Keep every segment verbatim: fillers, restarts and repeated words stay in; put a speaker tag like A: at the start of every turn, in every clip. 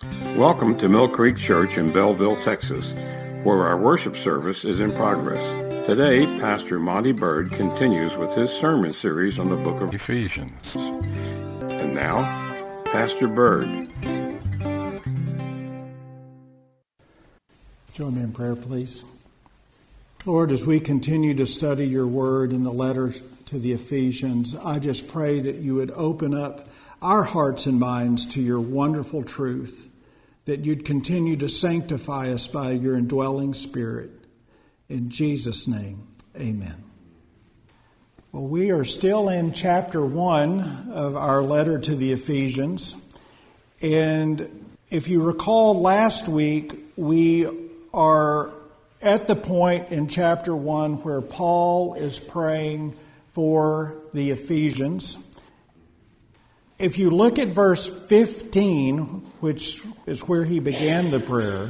A: Welcome to Mill Creek Church in Belleville, Texas, where our worship service is in progress. Today, Pastor Monty Bird continues with his sermon series on the book of Ephesians. And now, Pastor Bird.
B: Join me in prayer, please. Lord, as we continue to study your word in the letter to the Ephesians, I just pray that you would open up our hearts and minds to your wonderful truth, that you'd continue to sanctify us by your indwelling Spirit. In Jesus' name, amen. Well, we are still in chapter one of our letter to the Ephesians. And if you recall last week, we are at the point in chapter one where Paul is praying for the Ephesians. If you look at verse fifteen, which is where he began the prayer,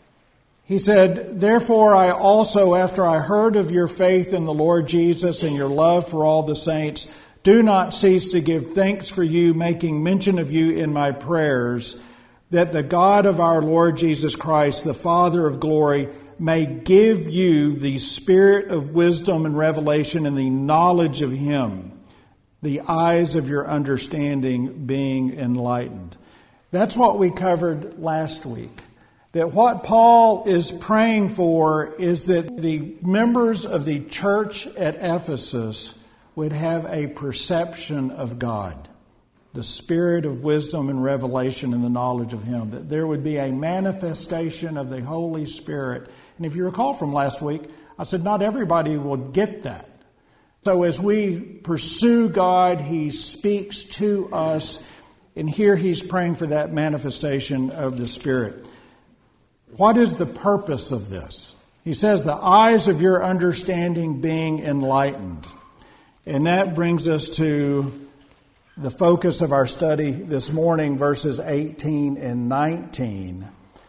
B: he said, "Therefore I also, after I heard of your faith in the Lord Jesus and your love for all the saints, do not cease to give thanks for you, making mention of you in my prayers, that the God of our Lord Jesus Christ, the Father of glory, may give you the spirit of wisdom and revelation and the knowledge of him, the eyes of your understanding being enlightened." That's what we covered last week. That what Paul is praying for is that the members of the church at Ephesus would have a perception of God, the spirit of wisdom and revelation and the knowledge of him, that there would be a manifestation of the Holy Spirit. And if you recall from last week, I said not everybody will get that. So as we pursue God, he speaks to us, and here he's praying for that manifestation of the Spirit. What is the purpose of this? He says, the eyes of your understanding being enlightened. And that brings us to the focus of our study this morning, verses eighteen and nineteen.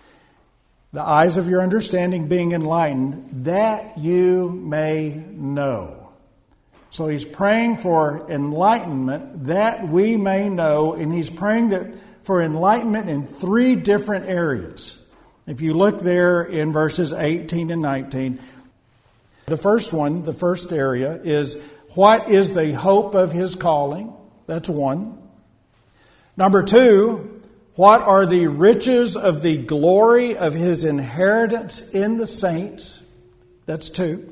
B: The eyes of your understanding being enlightened, that you may know. So he's praying for enlightenment that we may know, and he's praying that for enlightenment in three different areas. If you look there in verses eighteen and nineteen, the first one, the first area is, what is the hope of his calling? That's one. Number two, what are the riches of the glory of his inheritance in the saints? That's two.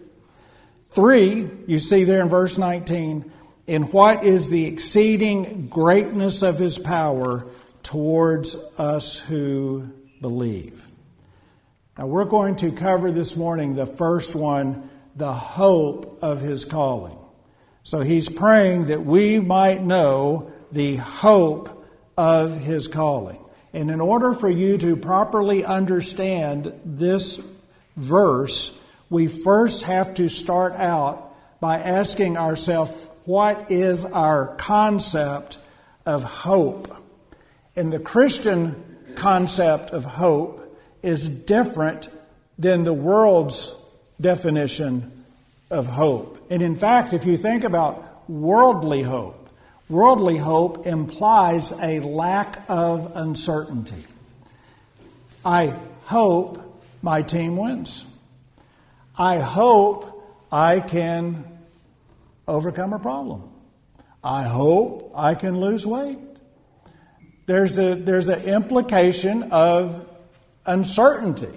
B: Three, you see there in verse nineteen, in what is the exceeding greatness of his power towards us who believe. Now we're going to cover this morning the first one, the hope of his calling. So he's praying that we might know the hope of his calling. And in order for you to properly understand this verse, we first have to start out by asking ourselves, what is our concept of hope? And the Christian concept of hope is different than the world's definition of hope. And in fact, if you think about worldly hope, worldly hope implies a lack of uncertainty. I hope my team wins. I hope I can overcome a problem. I hope I can lose weight. There's a there's an implication of uncertainty.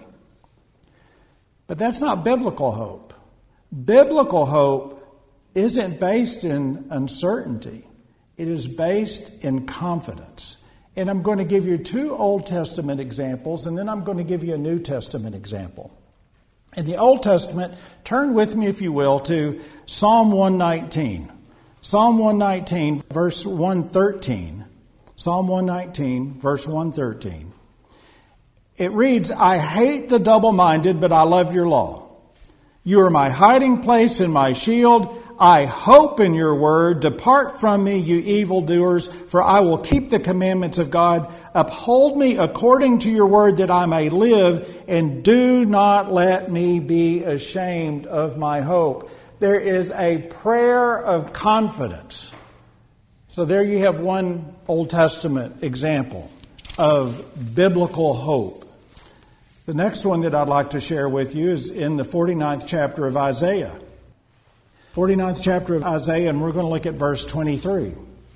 B: But that's not biblical hope. Biblical hope isn't based in uncertainty. It is based in confidence. And I'm going to give you two Old Testament examples, and then I'm going to give you a New Testament example. In the Old Testament, turn with me, if you will, to Psalm one nineteen. Psalm one nineteen, verse one thirteen. Psalm one nineteen, verse one thirteen. It reads, I hate the double-minded, but I love your law. You are my hiding place and my shield. I hope in your word. Depart from me, you evildoers, for I will keep the commandments of God. Uphold me according to your word that I may live, and do not let me be ashamed of my hope. There is a prayer of confidence. So there you have one Old Testament example. of biblical hope. The next one that I'd like to share with you is in the forty-ninth chapter of Isaiah. forty-ninth chapter of Isaiah, and we're going to look at verse twenty-three.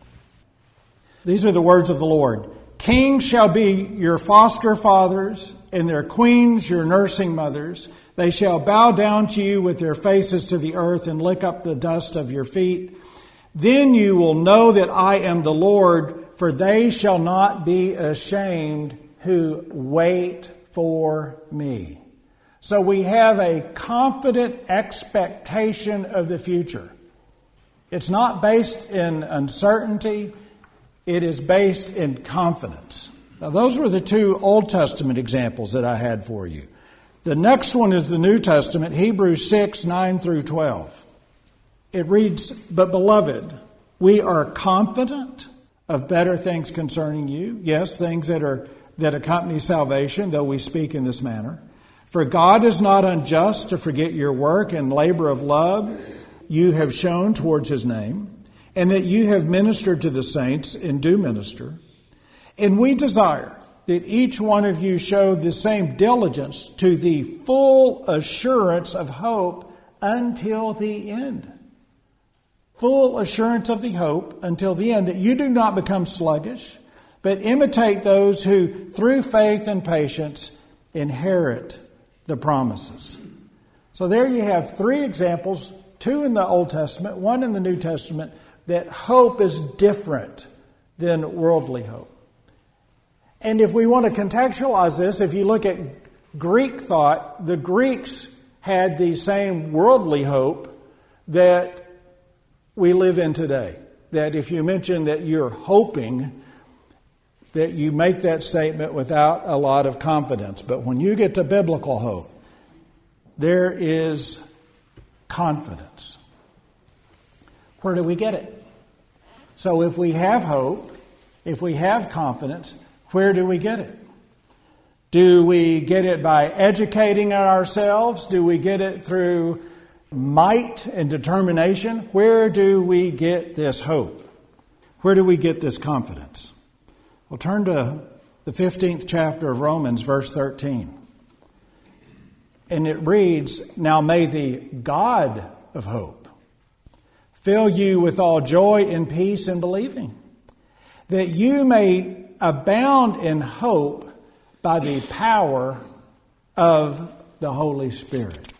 B: These are the words of the Lord. Kings shall be your foster fathers, and their queens your nursing mothers. They shall bow down to you with their faces to the earth and lick up the dust of your feet. Then you will know that I am the Lord, for they shall not be ashamed who wait for me. So we have a confident expectation of the future. It's not based in uncertainty. It is based in confidence. Now, those were the two Old Testament examples that I had for you. The next one is the New Testament, Hebrews six, nine through twelve. It reads, "But beloved, we are confident of better things concerning you." Yes, things that are that accompany salvation, though we speak in this manner. "For God is not unjust to forget your work and labor of love you have shown towards his name, and that you have ministered to the saints and do minister. And we desire that each one of you show the same diligence to the full assurance of hope until the end." Full assurance of the hope until the end, that you do not become sluggish, but imitate those who, through faith and patience, inherit the promises. So there you have three examples, two in the Old Testament, one in the New Testament, that hope is different than worldly hope. And if we want to contextualize this, if you look at Greek thought, the Greeks had the same worldly hope that we live in today. That if you mention that you're hoping, that you make that statement without a lot of confidence. But when you get to biblical hope, there is confidence. Where do we get it? So if we have hope, if we have confidence, where do we get it? Do we get it by educating ourselves? Do we get it through might and determination? Where do we get this hope? Where do we get this confidence? Well, turn to the fifteenth chapter of Romans, verse thirteen. And it reads, "Now may the God of hope fill you with all joy and peace in believing, that you may abound in hope by the power of the Holy Spirit."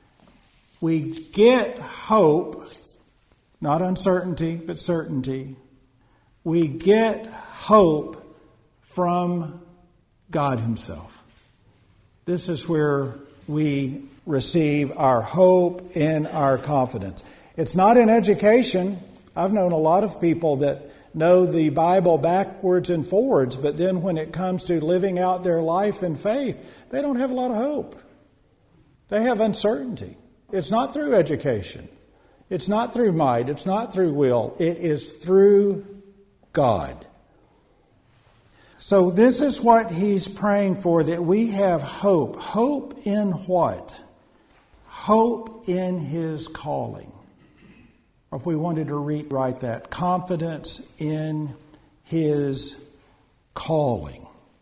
B: We get hope, not uncertainty, but certainty. We get hope from God Himself. This is where we receive our hope and our confidence. It's not in education. I've known a lot of people that know the Bible backwards and forwards, but then when it comes to living out their life in faith, they don't have a lot of hope. They have uncertainty. It's not through education. It's not through might. It's not through will. It is through God. So this is what he's praying for, that we have hope. Hope in what? Hope in His calling. Or if we wanted to rewrite that, confidence in His calling.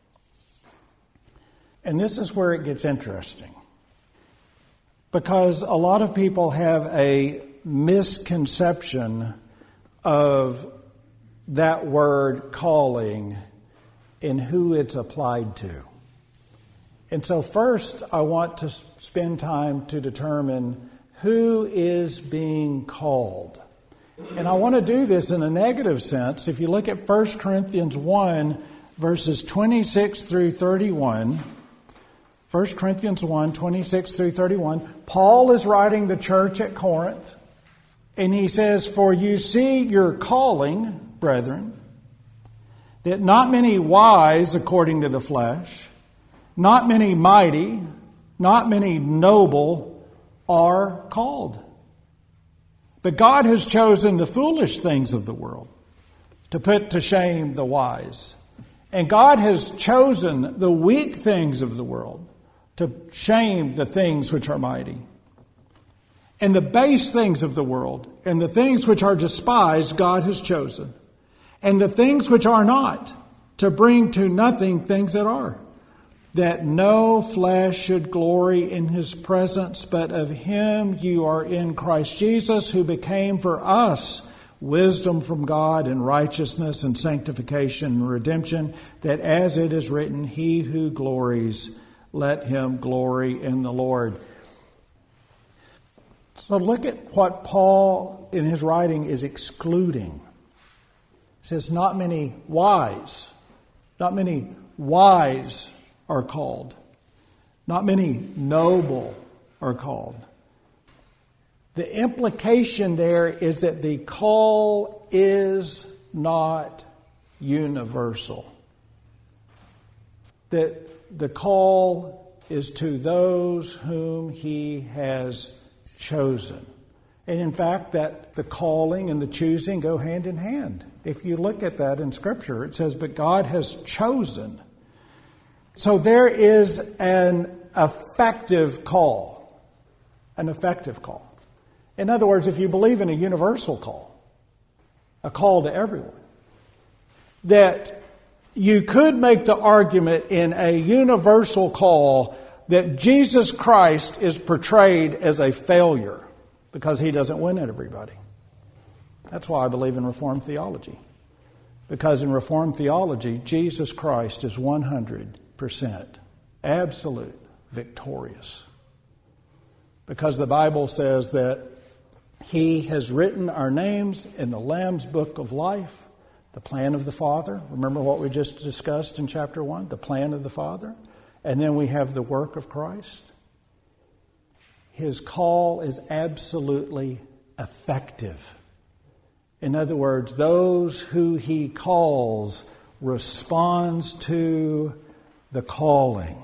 B: And this is where it gets interesting. Because a lot of people have a misconception of that word calling and who it's applied to. And so first I want to spend time to determine who is being called. And I want to do this in a negative sense. If you look at First Corinthians one, verses twenty-six through thirty-one, First Corinthians one, twenty-six through thirty-one, Paul is writing the church at Corinth, and he says, "For you see your calling, brethren, that not many wise according to the flesh, not many mighty, not many noble are called. But God has chosen the foolish things of the world to put to shame the wise. And God has chosen the weak things of the world to shame the things which are mighty. And the base things of the world and the things which are despised God has chosen. And the things which are not, to bring to nothing things that are, that no flesh should glory in his presence, but of him you are in Christ Jesus, who became for us wisdom from God and righteousness and sanctification and redemption, that as it is written, he who glories, let him glory in the Lord. So look at what Paul in his writing is excluding. He says, not many wise, not many wise are called. Not many noble are called. The implication there is that the call is not universal. That the call is to those whom he has chosen. And in fact, that the calling and the choosing go hand in hand. If you look at that in Scripture, it says, but God has chosen. So there is an effective call. An effective call. In other words, if you believe in a universal call, a call to everyone, that you could make the argument in a universal call that Jesus Christ is portrayed as a failure because he doesn't win at everybody. That's why I believe in Reformed theology. Because in Reformed theology, Jesus Christ is one hundred percent absolute victorious. Because the Bible says that he has written our names in the Lamb's book of life, the plan of the Father. Remember what we just discussed in chapter one, the plan of the Father. And then we have the work of Christ. His call is absolutely effective. In other words, those who he calls responds to the calling.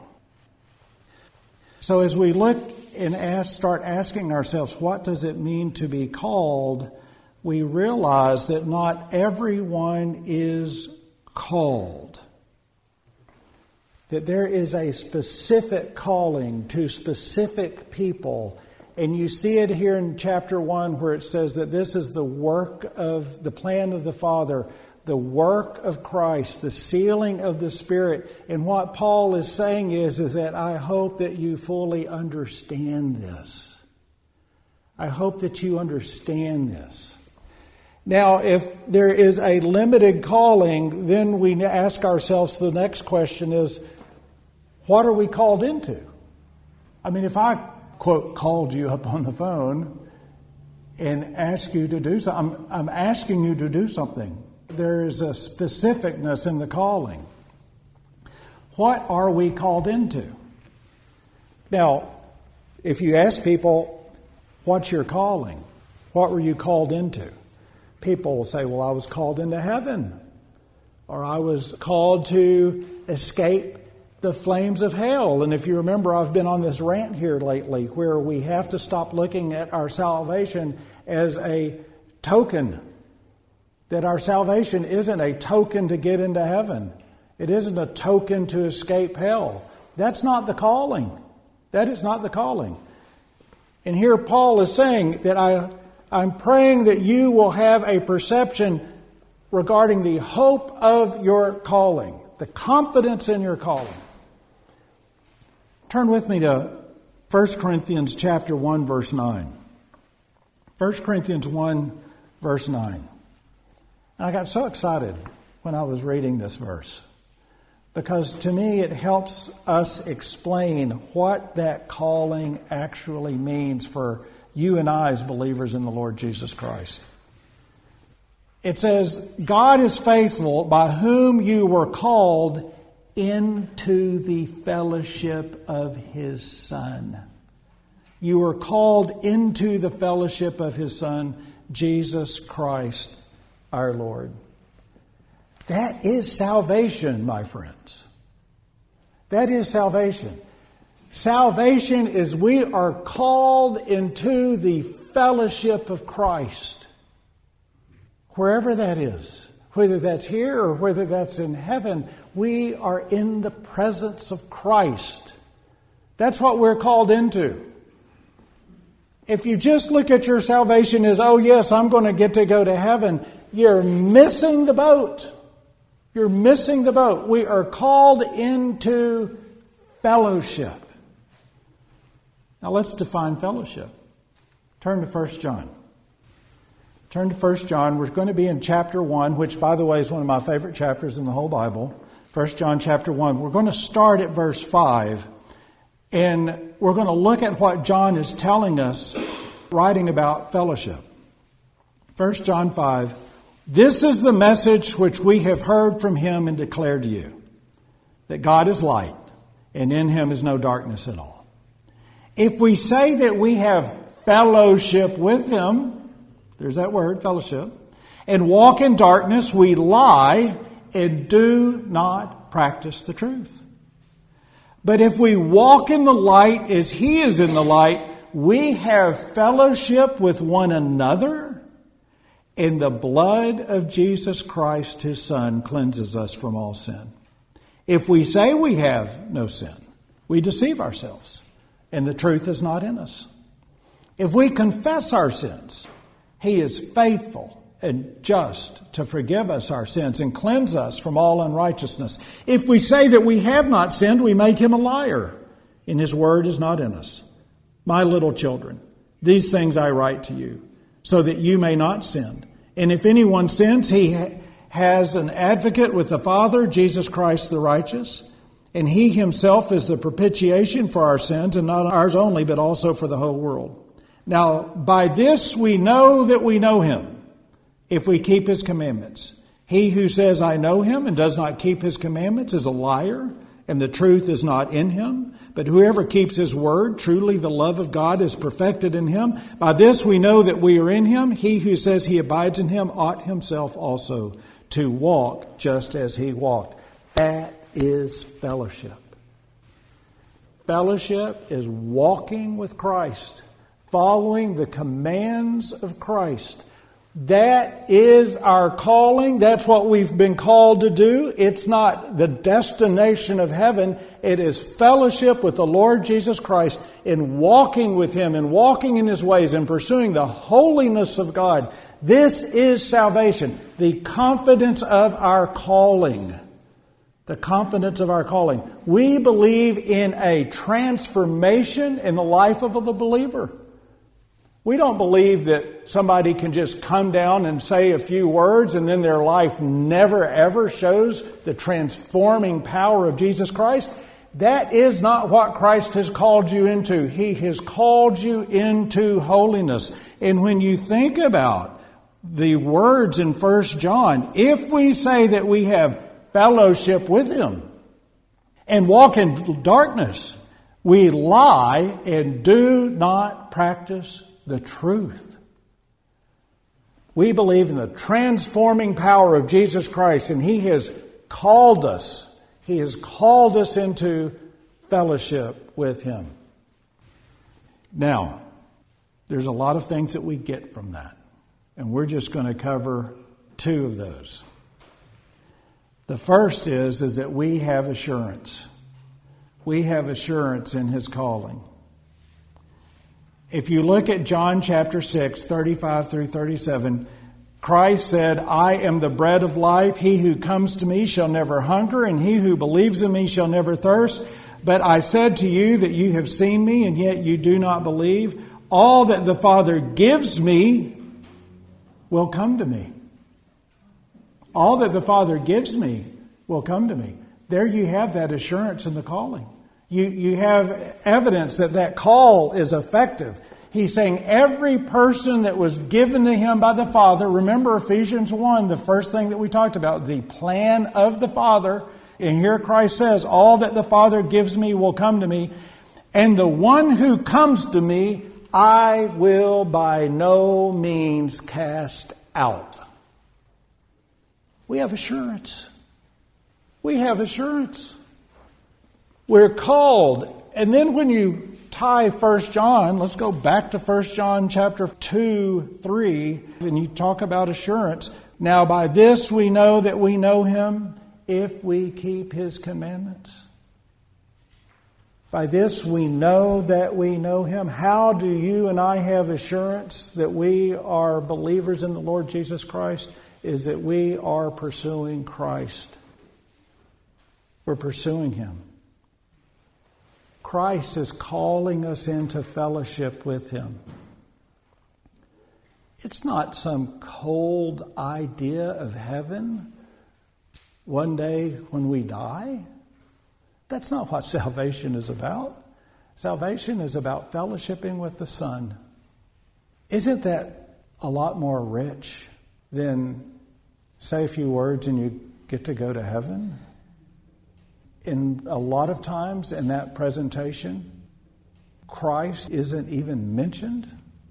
B: So as we look and ask, start asking ourselves, what does it mean to be called? We realize that not everyone is called. That there is a specific calling to specific people. And you see it here in chapter one where it says that this is the work of the plan of the Father, the work of Christ, the sealing of the Spirit. And what Paul is saying is, is that I hope that you fully understand this. I hope that you understand this. Now, if there is a limited calling, then we ask ourselves, the next question is, what are we called into? I mean, if I, quote, called you up on the phone and asked you to do something, I'm, I'm asking you to do something. There is a specificness in the calling. What are we called into? Now, if you ask people, what's your calling? What were you called into? People will say, well, I was called into heaven. Or I was called to escape the flames of hell. And if you remember, I've been on this rant here lately where we have to stop looking at our salvation as a token. That our salvation isn't a token to get into heaven. It isn't a token to escape hell. That's not the calling. That is not the calling. And here Paul is saying that I, I'm praying that you will have a perception regarding the hope of your calling, the confidence in your calling. Turn with me to First Corinthians chapter one, verse nine. First Corinthians one, verse nine. And I got so excited when I was reading this verse because to me it helps us explain what that calling actually means for you and I as believers in the Lord Jesus Christ. It says, God is faithful by whom you were called into the fellowship of His Son. You were called into the fellowship of His Son, Jesus Christ our Lord. That is salvation, my friends. That is salvation. Salvation is we are called into the fellowship of Christ. Wherever that is, whether that's here or whether that's in heaven, we are in the presence of Christ. That's what we're called into. If you just look at your salvation as, oh yes, I'm going to get to go to heaven, you're missing the boat. You're missing the boat. We are called into fellowship. Now let's define fellowship. Turn to First John. Turn to First John. We're going to be in chapter one, which, by the way, is one of my favorite chapters in the whole Bible. First John chapter one. We're going to start at verse five. And we're going to look at what John is telling us, writing about fellowship. First John five. This is the message which we have heard from him and declared to you, that God is light, and in him is no darkness at all. If we say that we have fellowship with him, there's that word, fellowship, and walk in darkness, we lie and do not practice the truth. But if we walk in the light as he is in the light, we have fellowship with one another, and the blood of Jesus Christ, his Son, cleanses us from all sin. If we say we have no sin, we deceive ourselves, and the truth is not in us. If we confess our sins, he is faithful and just to forgive us our sins and cleanse us from all unrighteousness. If we say that we have not sinned, we make him a liar, and his word is not in us. My little children, these things I write to you, so that you may not sin. And if anyone sins, he ha- has an advocate with the Father, Jesus Christ the righteous. And he himself is the propitiation for our sins, and not ours only, but also for the whole world. Now, by this we know that we know him, if we keep his commandments. He who says, I know him, and does not keep his commandments is a liar, and the truth is not in him. But whoever keeps his word, truly the love of God is perfected in him. By this we know that we are in him. He who says he abides in him ought himself also to walk just as he walked. That is fellowship. Fellowship is walking with Christ, following the commands of Christ. That is our calling. That's what we've been called to do. It's not the destination of heaven. It is fellowship with the Lord Jesus Christ in walking with him and walking in his ways and pursuing the holiness of God. This is salvation, the confidence of our calling. The confidence of our calling. We believe in a transformation in the life of the believer. We don't believe that somebody can just come down and say a few words and then their life never ever shows the transforming power of Jesus Christ. That is not what Christ has called you into. He has called you into holiness. And when you think about the words in First John, if we say that we have fellowship with him and walk in darkness, we lie and do not practice the truth. We believe in the transforming power of Jesus Christ, and he has called us. He has called us into fellowship with him. Now, there's a lot of things that we get from that, and we're just going to cover two of those. The first is, is that we have assurance. We have assurance in his calling. If you look at John chapter six, thirty-five through thirty-seven, Christ said, I am the bread of life. He who comes to me shall never hunger, and he who believes in me shall never thirst. But I said to you that you have seen me, and yet you do not believe. All that the Father gives me will come to me. All that the Father gives me will come to me. There you have that assurance in the calling. You, you have evidence that that call is effective. He's saying every person that was given to him by the Father, remember Ephesians one, the first thing that we talked about, the plan of the Father. And here Christ says, all that the Father gives me will come to me. And the one who comes to me, I will by no means cast out. We have assurance. We have assurance. We're called. And then when you tie First John, let's go back to First John chapter two, three, and you talk about assurance. Now by this we know that we know him if we keep his commandments. By this we know that we know him. How do you and I have assurance that we are believers in the Lord Jesus Christ? Is that we are pursuing Christ We're pursuing Him. Christ is calling us into fellowship with Him. It's not some cold idea of heaven one day when we die. That's not what salvation is about. Salvation is about fellowshipping with the Son. Isn't that a lot more rich than say a few words and you get to go to heaven? In a lot of times in that presentation, Christ isn't even mentioned.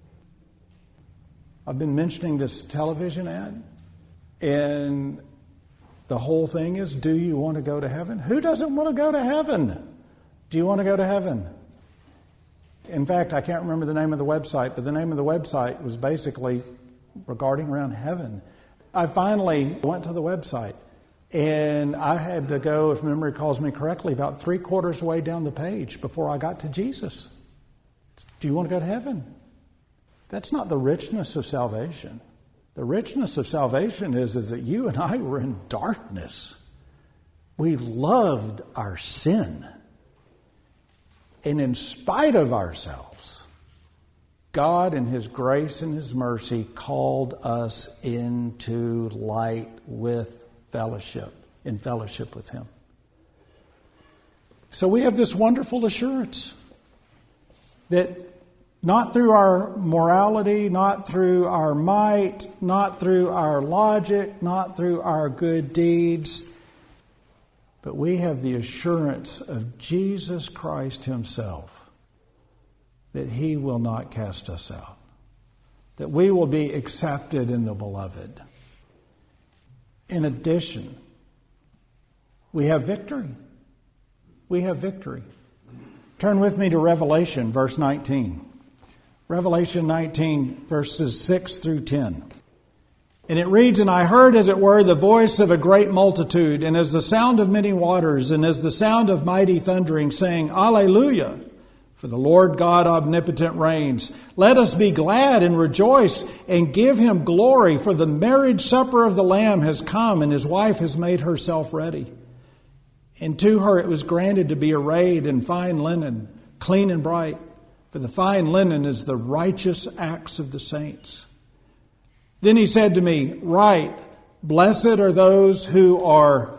B: I've been mentioning this television ad, and the whole thing is, do you want to go to heaven? Who doesn't want to go to heaven? Do you want to go to heaven? In fact, I can't remember the name of the website, but the name of the website was basically regarding around heaven. I finally went to the website, and I had to go, if memory calls me correctly, about three quarters way down the page before I got to Jesus. Do you want to go to heaven? That's not the richness of salvation. The richness of salvation is, is that you and I were in darkness. We loved our sin. And in spite of ourselves, God in His grace and His mercy called us into light with fellowship, in fellowship with Him. So we have this wonderful assurance that not through our morality, not through our might, not through our logic, not through our good deeds, but we have the assurance of Jesus Christ Himself that He will not cast us out, that we will be accepted in the Beloved. In addition, we have victory. We have victory. Turn with me to Revelation, verse nineteen. Revelation nineteen, verses six through ten. And it reads, "And I heard, as it were, the voice of a great multitude, and as the sound of many waters, and as the sound of mighty thundering, saying, Alleluia! For the Lord God omnipotent reigns. Let us be glad and rejoice and give Him glory, for the marriage supper of the Lamb has come, and His wife has made herself ready. And to her it was granted to be arrayed in fine linen, clean and bright. For the fine linen is the righteous acts of the saints. Then He said to me, Write, blessed are those who are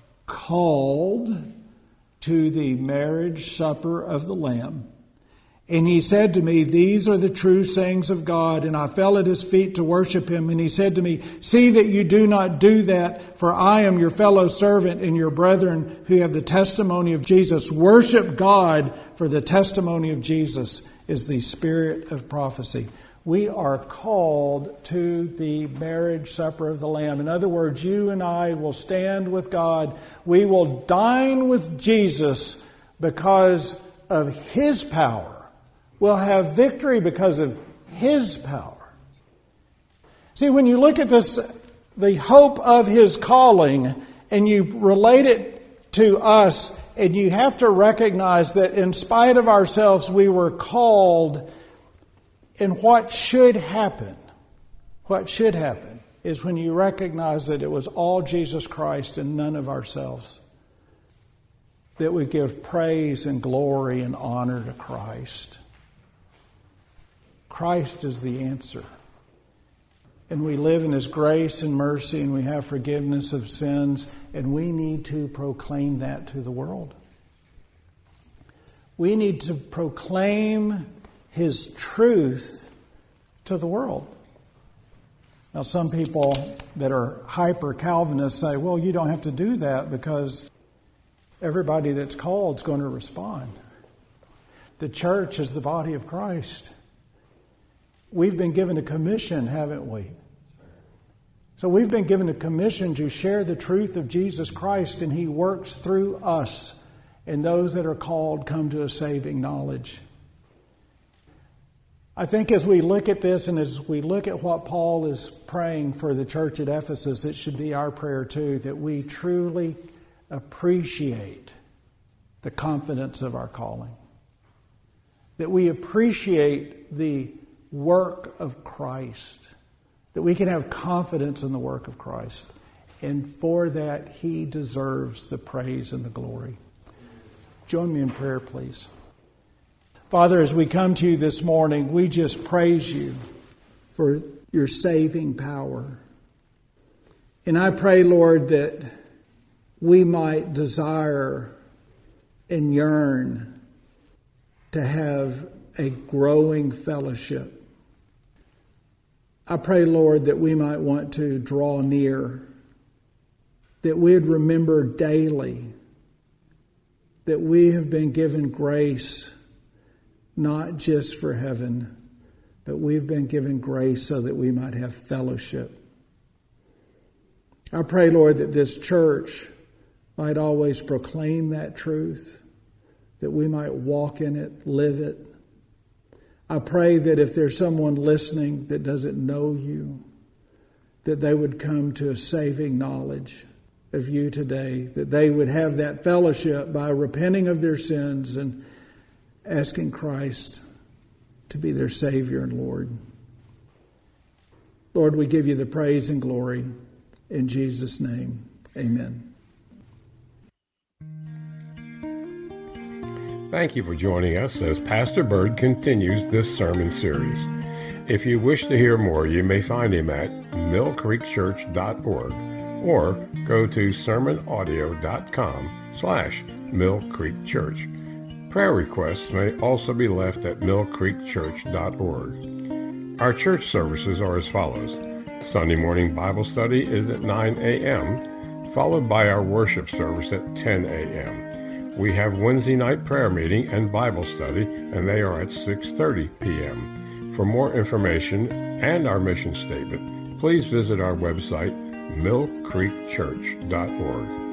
B: called to the marriage supper of the Lamb. And He said to me, These are the true sayings of God. And I fell at His feet to worship Him. And He said to me, See that you do not do that, for I am your fellow servant and your brethren who have the testimony of Jesus. Worship God, for the testimony of Jesus is the spirit of prophecy." We are called to the marriage supper of the Lamb. In other words, you and I will stand with God. We will dine with Jesus because of His power. We'll have victory because of His power. See, when you look at this, the hope of His calling, and you relate it to us, and you have to recognize that in spite of ourselves, we were called. And what should happen, what should happen is when you recognize that it was all Jesus Christ and none of ourselves, that we give praise and glory and honor to Christ. Christ is the answer. And we live in His grace and mercy, and we have forgiveness of sins, and we need to proclaim that to the world. We need to proclaim His truth to the world. Now, some people that are hyper-Calvinists say, well, you don't have to do that because everybody that's called is going to respond. The church is the body of Christ. We've been given a commission, haven't we? So we've been given a commission to share the truth of Jesus Christ, and He works through us, and those that are called come to a saving knowledge. I think as we look at this and as we look at what Paul is praying for the church at Ephesus, it should be our prayer too, that we truly appreciate the confidence of our calling. That we appreciate the work of Christ. That we can have confidence in the work of Christ. And for that, he deserves the praise and the glory. Join me in prayer, please. Father, as we come to you this morning, we just praise you for your saving power. And I pray, Lord, that we might desire and yearn to have a growing fellowship. I pray, Lord, that we might want to draw near, that we would remember daily that we have been given grace not just for heaven, but we've been given grace so that we might have fellowship. I pray, Lord, that this church might always proclaim that truth, that we might walk in it, live it. I pray that if there's someone listening that doesn't know you, that they would come to a saving knowledge of you today, that they would have that fellowship by repenting of their sins and asking Christ to be their Savior and Lord. Lord, we give you the praise and glory in Jesus' name. Amen.
A: Thank you for joining us as Pastor Bird continues this sermon series. If you wish to hear more, you may find him at mill creek church dot org or go to sermon audio dot com slash mill creek church. Prayer requests may also be left at mill creek church dot org. Our church services are as follows. Sunday morning Bible study is at nine a.m., followed by our worship service at ten a.m. We have Wednesday night prayer meeting and Bible study, and they are at six thirty p.m. For more information and our mission statement, please visit our website, mill creek church dot org.